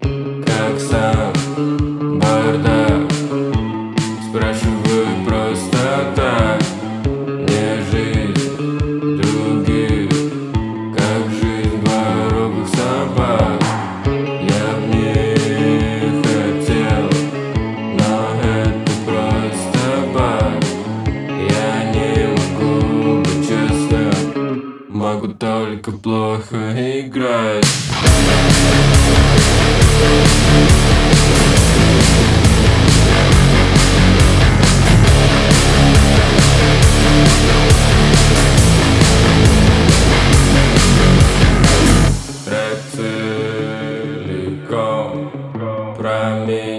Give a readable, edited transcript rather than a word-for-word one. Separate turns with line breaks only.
как сам бардак. Спрашиваю просто так, не жизнь других, как жизнь дворовых собак. Я б не хотел, но это просто баг. Я не могу быть честным, могу только плохо играть. Трек целиком про меня.